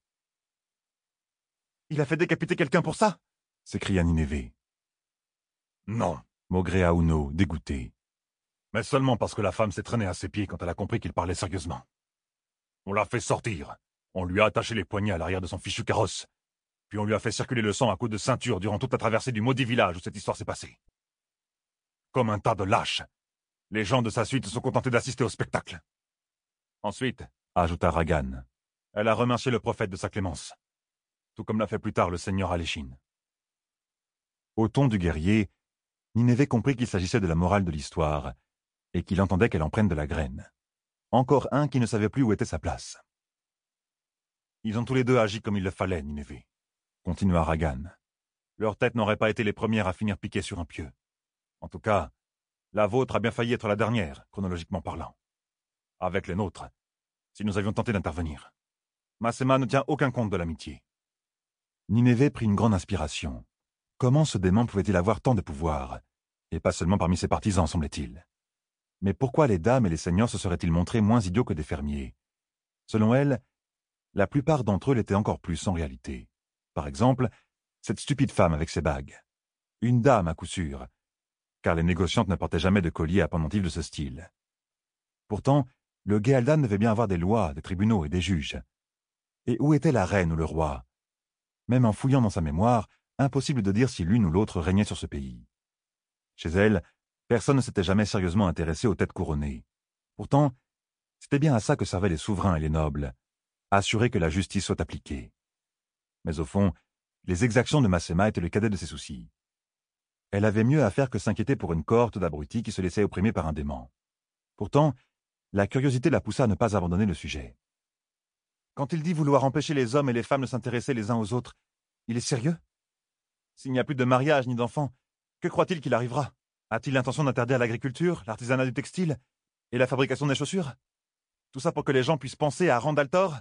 « Il a fait décapiter quelqu'un pour ça ?» s'écria Nineveh. « Non, » maugréa Uno, dégoûté. « Mais seulement parce que la femme s'est traînée à ses pieds quand elle a compris qu'il parlait sérieusement. On l'a fait sortir, on lui a attaché les poignets à l'arrière de son fichu carrosse, puis on lui a fait circuler le sang à coups de ceinture durant toute la traversée du maudit village où cette histoire s'est passée. Comme un tas de lâches, les gens de sa suite se sont contentés d'assister au spectacle. Ensuite, ajouta Ragan, elle a remercié le prophète de sa clémence. tout comme l'a fait plus tard le seigneur Aléchine. Au ton du guerrier, Ninévé comprit qu'il s'agissait de la morale de l'histoire, et qu'il entendait qu'elle en prenne de la graine. Encore un qui ne savait plus où était sa place. Ils ont tous les deux agi comme il le fallait, Ninévé, continua Ragan. Leurs têtes n'auraient pas été les premières à finir piquées sur un pieu. En tout cas, la vôtre a bien failli être la dernière, chronologiquement parlant. Avec les nôtres, si nous avions tenté d'intervenir. Masséma ne tient aucun compte de l'amitié. Ninévé prit une grande inspiration. Comment ce démon pouvait-il avoir tant de pouvoir? Et pas seulement parmi ses partisans, semblait-il. Mais pourquoi les dames et les seigneurs se seraient-ils montrés moins idiots que des fermiers? Selon elle, la plupart d'entre eux l'étaient encore plus en réalité. Par exemple, cette stupide femme avec ses bagues. Une dame à coup sûr, car les négociantes ne portaient jamais de collier à pendentif de ce style. Pourtant, le Géaldan devait bien avoir des lois, des tribunaux et des juges. Et où était la reine ou le roi? Même en fouillant dans sa mémoire, impossible de dire si l'une ou l'autre régnait sur ce pays. Chez elle, personne ne s'était jamais sérieusement intéressé aux têtes couronnées. Pourtant, c'était bien à ça que servaient les souverains et les nobles, assurer que la justice soit appliquée. Mais au fond, les exactions de Masséma étaient le cadet de ses soucis. Elle avait mieux à faire que s'inquiéter pour une cohorte d'abrutis qui se laissaient opprimer par un démon. Pourtant, la curiosité la poussa à ne pas abandonner le sujet. Quand il dit vouloir empêcher les hommes et les femmes de s'intéresser les uns aux autres, il est sérieux? S'il n'y a plus de mariage ni d'enfants, que croit-il qu'il arrivera? A-t-il l'intention d'interdire l'agriculture, l'artisanat du textile et la fabrication des chaussures? Tout ça pour que les gens puissent penser à Randaltor?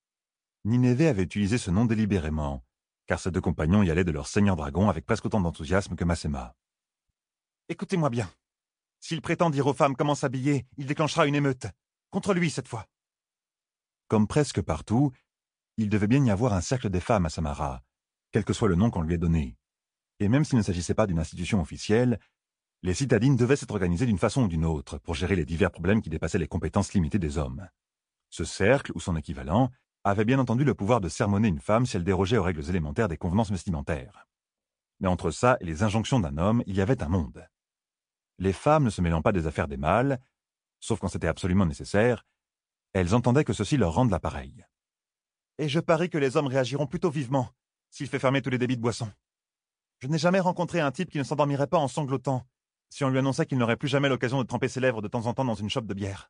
Ninévé avait utilisé ce nom délibérément, car ses deux compagnons y allaient de leur seigneur dragon avec presque autant d'enthousiasme que Masséma. Écoutez-moi bien. S'il prétend dire aux femmes comment s'habiller, il déclenchera une émeute. Contre lui, cette fois. Comme presque partout, il devait bien y avoir un cercle des femmes à Samara, quel que soit le nom qu'on lui ait donné. Et même s'il ne s'agissait pas d'une institution officielle, les citadines devaient s'être organisées d'une façon ou d'une autre pour gérer les divers problèmes qui dépassaient les compétences limitées des hommes. Ce cercle, ou son équivalent, avait bien entendu le pouvoir de sermonner une femme si elle dérogeait aux règles élémentaires des convenances vestimentaires. Mais entre ça et les injonctions d'un homme, il y avait un monde. Les femmes ne se mêlant pas des affaires des mâles, sauf quand c'était absolument nécessaire, elles entendaient que ceci leur rende l'appareil. Et je parie que les hommes réagiront plutôt vivement s'il fait fermer tous les débits de boissons. Je n'ai jamais rencontré un type qui ne s'endormirait pas en sanglotant si on lui annonçait qu'il n'aurait plus jamais l'occasion de tremper ses lèvres de temps en temps dans une chope de bière.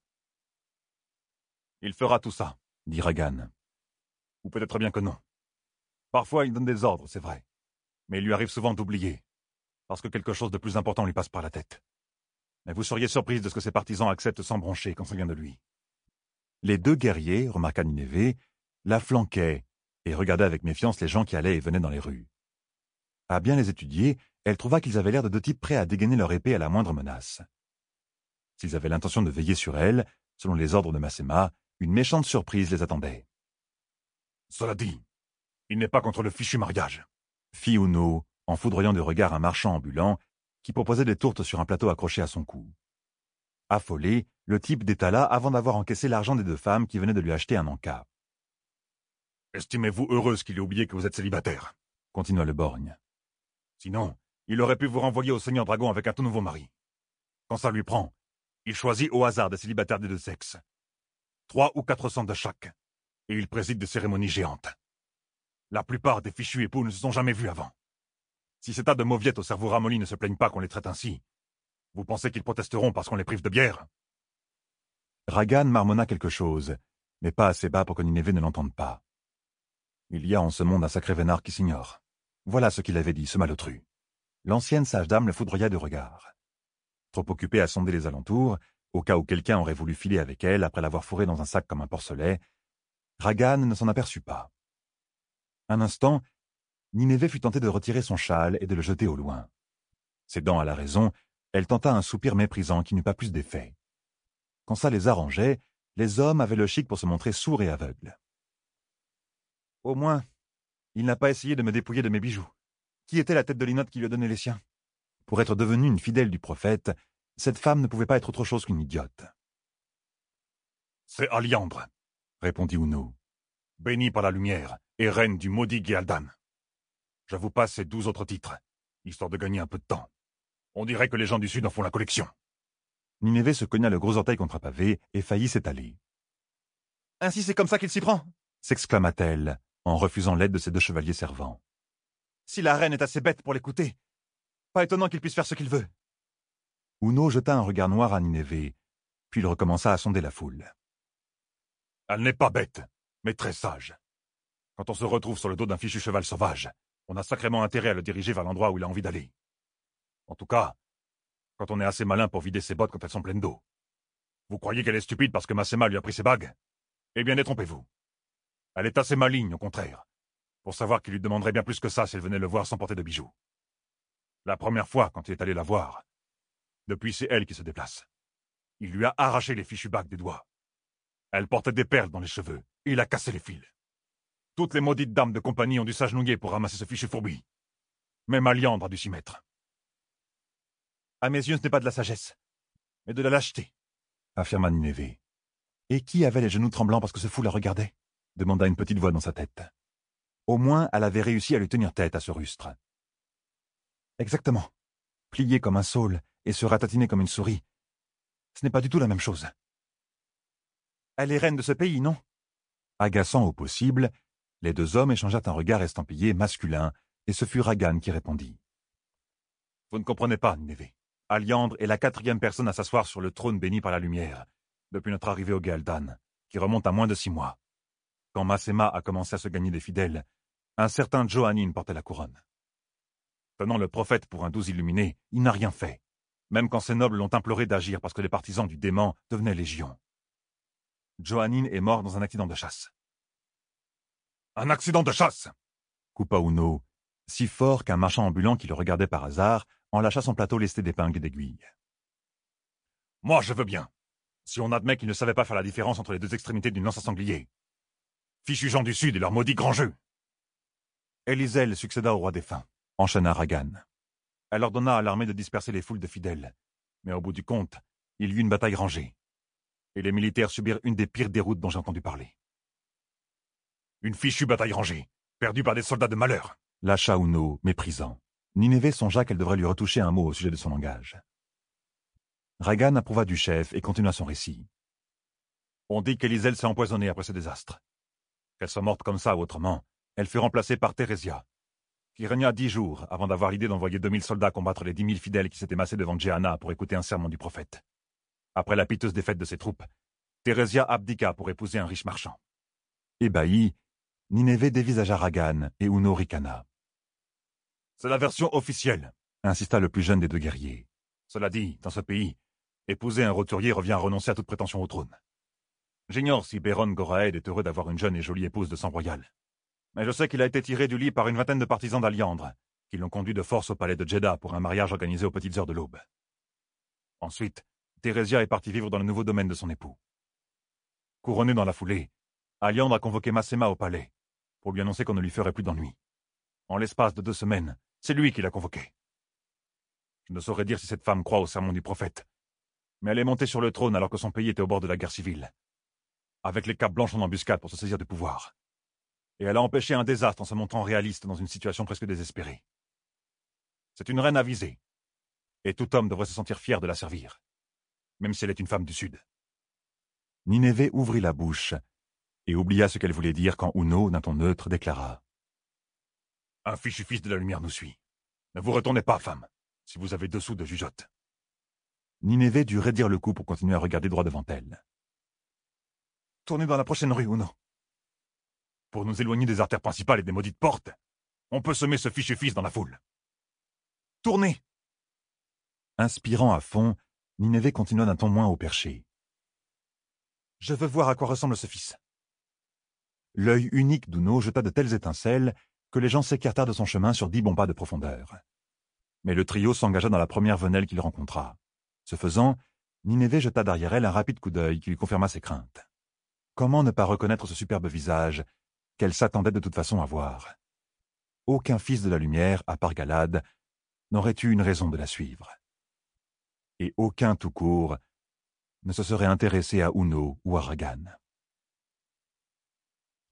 Il fera tout ça, dit Ragan. Ou peut-être bien que non. Parfois, il donne des ordres, c'est vrai. Mais il lui arrive souvent d'oublier, parce que quelque chose de plus important lui passe par la tête. Mais vous seriez surprise de ce que ses partisans acceptent sans broncher quand ça vient de lui. Les deux guerriers, remarqua Ninévé, la flanquaient et regardaient avec méfiance les gens qui allaient et venaient dans les rues. À bien les étudier, elle trouva qu'ils avaient l'air de deux types prêts à dégainer leur épée à la moindre menace. S'ils avaient l'intention de veiller sur elle, selon les ordres de Masséma, une méchante surprise les attendait. Cela dit, il n'est pas contre le fichu mariage, fit Uno, en foudroyant de regard un marchand ambulant qui proposait des tourtes sur un plateau accroché à son cou. Affolé, le type détala avant d'avoir encaissé l'argent des deux femmes qui venaient de lui acheter un encas. « Estimez-vous heureuse qu'il ait oublié que vous êtes célibataire ?» continua le borgne. « Sinon, il aurait pu vous renvoyer au seigneur dragon avec un tout nouveau mari. Quand ça lui prend, il choisit au hasard des célibataires des deux sexes. Trois ou quatre cents de chaque, et il préside des cérémonies géantes. La plupart des fichus époux ne se sont jamais vus avant. Si ces tas de mauviettes au cerveau ramolli ne se plaignent pas qu'on les traite ainsi, vous pensez qu'ils protesteront parce qu'on les prive de bière ?» Ragan marmonna quelque chose, mais pas assez bas pour que Ninévé ne l'entende pas. Il y a en ce monde un sacré vénard qui s'ignore. Voilà ce qu'il avait dit, ce malotru. L'ancienne sage-dame le foudroya de regard. Trop occupée à sonder les alentours, au cas où quelqu'un aurait voulu filer avec elle après l'avoir fourrée dans un sac comme un porcelet, Ragan ne s'en aperçut pas. Un instant, Ninévé fut tentée de retirer son châle et de le jeter au loin. Cédant à la raison, elle tenta un soupir méprisant qui n'eut pas plus d'effet. Quand ça les arrangeait, les hommes avaient le chic pour se montrer sourds et aveugles. Au moins, il n'a pas essayé de me dépouiller de mes bijoux. Qui était la tête de linotte qui lui a donné les siens? Pour être devenue une fidèle du prophète, cette femme ne pouvait pas être autre chose qu'une idiote. C'est Aliandre, répondit Uno, bénie par la lumière et reine du maudit Géaldan. Je vous passe ces douze autres titres, histoire de gagner un peu de temps. On dirait que les gens du Sud en font la collection. Ninévé se cogna le gros orteil contre un pavé et faillit s'étaler. Ainsi c'est comme ça qu'il s'y prend, s'exclama-t-elle, en refusant l'aide de ses deux chevaliers servants. Si la reine est assez bête pour l'écouter, pas étonnant qu'il puisse faire ce qu'il veut. Uno jeta un regard noir à Ninévé, puis il recommença à sonder la foule. Elle n'est pas bête, mais très sage. Quand on se retrouve sur le dos d'un fichu cheval sauvage, on a sacrément intérêt à le diriger vers l'endroit où il a envie d'aller. En tout cas, quand on est assez malin pour vider ses bottes quand elles sont pleines d'eau. Vous croyez qu'elle est stupide parce que Masséma lui a pris ses bagues? Eh bien, détrompez-vous. Elle est assez maligne, au contraire, pour savoir qu'il lui demanderait bien plus que ça si elle venait le voir sans porter de bijoux. La première fois, quand il est allé la voir, depuis c'est elle qui se déplace. Il lui a arraché les fichues bagues des doigts. Elle portait des perles dans les cheveux, et il a cassé les fils. Toutes les maudites dames de compagnie ont dû s'agenouiller pour ramasser ce fichu fourbi. Même Aliandre a dû s'y mettre. À mes yeux, ce n'est pas de la sagesse, mais de la lâcheté, affirma Ninévé. Et qui avait les genoux tremblants parce que ce fou la regardait? Demanda une petite voix dans sa tête. Au moins, elle avait réussi à lui tenir tête à ce rustre. Exactement. Plier comme un saule et se ratatiner comme une souris, ce n'est pas du tout la même chose. Elle est reine de ce pays, non? Agaçant au possible, les deux hommes échangèrent un regard estampillé masculin, et ce fut Ragan qui répondit. Vous ne comprenez pas, Ninévé. Aliandre est la quatrième personne à s'asseoir sur le trône béni par la lumière, depuis notre arrivée au Ghealdan, qui remonte à moins de six mois. Quand Masséma a commencé à se gagner des fidèles, un certain Johannin portait la couronne. Tenant le prophète pour un doux illuminé, il n'a rien fait, même quand ses nobles l'ont imploré d'agir parce que les partisans du démon devenaient légion. Johannin est mort dans un accident de chasse. Un accident de chasse! Coupa Uno, si fort qu'un marchand ambulant qui le regardait par hasard en lâcha son plateau lesté d'épingles et d'aiguilles. Moi, je veux bien, si on admet qu'il ne savait pas faire la différence entre les deux extrémités d'une lance à sanglier. Fichus gens du Sud et leur maudit grand jeu. Éliselle succéda au roi défunt, enchaîna Ragan. Elle ordonna à l'armée de disperser les foules de fidèles, mais au bout du compte, il y eut une bataille rangée, et les militaires subirent une des pires déroutes dont j'ai entendu parler. Une fichue bataille rangée, perdue par des soldats de malheur. Lâcha Uno, méprisant. Ninévé songea qu'elle devrait lui retoucher un mot au sujet de son langage. Ragan approuva du chef et continua son récit. On dit qu'Éliselle s'est empoisonnée après ce désastre. Qu'elle soit morte comme ça ou autrement, elle fut remplacée par Thérésia, qui régna dix jours avant d'avoir l'idée d'envoyer deux mille soldats combattre les dix mille fidèles qui s'étaient massés devant Djehanna pour écouter un sermon du prophète. Après la piteuse défaite de ses troupes, Thérésia abdiqua pour épouser un riche marchand. Ébahi, Ninévé dévisagea Ragan et Uno ricana. C'est la version officielle, insista le plus jeune des deux guerriers. Cela dit, dans ce pays, épouser un roturier revient à renoncer à toute prétention au trône. J'ignore si Béron Goraed est heureux d'avoir une jeune et jolie épouse de sang royal. Mais je sais qu'il a été tiré du lit par une vingtaine de partisans d'Aliandre, qui l'ont conduit de force au palais de Jeddah pour un mariage organisé aux petites heures de l'aube. Ensuite, Thérésia est partie vivre dans le nouveau domaine de son époux. Couronné dans la foulée, Aliandre a convoqué Masséma au palais, pour lui annoncer qu'on ne lui ferait plus d'ennui. En l'espace de deux semaines, c'est lui qui l'a convoqué. Je ne saurais dire si cette femme croit au sermon du prophète, mais elle est montée sur le trône alors que son pays était au bord de la guerre civile, avec les capes blanches en embuscade pour se saisir du pouvoir. Et elle a empêché un désastre en se montrant réaliste dans une situation presque désespérée. C'est une reine avisée, et tout homme devrait se sentir fier de la servir, même si elle est une femme du Sud. Ninévé ouvrit la bouche et oublia ce qu'elle voulait dire quand Uno, d'un ton neutre, déclara. Un fichu fils de la lumière nous suit. Ne vous retournez pas, femme, si vous avez deux sous de jugeote. Ninévé dut raidir le cou pour continuer à regarder droit devant elle. Tournez dans la prochaine rue, Uno. Pour nous éloigner des artères principales et des maudites portes, on peut semer ce fichu fils dans la foule. Tournez! Inspirant à fond, Ninévé continua d'un ton moins haut perché. Je veux voir à quoi ressemble ce fils. L'œil unique d'Uno jeta de telles étincelles que les gens s'écartèrent de son chemin sur dix bons pas de profondeur. Mais le trio s'engagea dans la première venelle qu'il rencontra. Ce faisant, Ninévé jeta derrière elle un rapide coup d'œil qui lui confirma ses craintes. Comment ne pas reconnaître ce superbe visage qu'elle s'attendait de toute façon à voir? Aucun fils de la lumière, à part Galad, n'aurait eu une raison de la suivre. Et aucun tout court ne se serait intéressé à Uno ou à Ragan.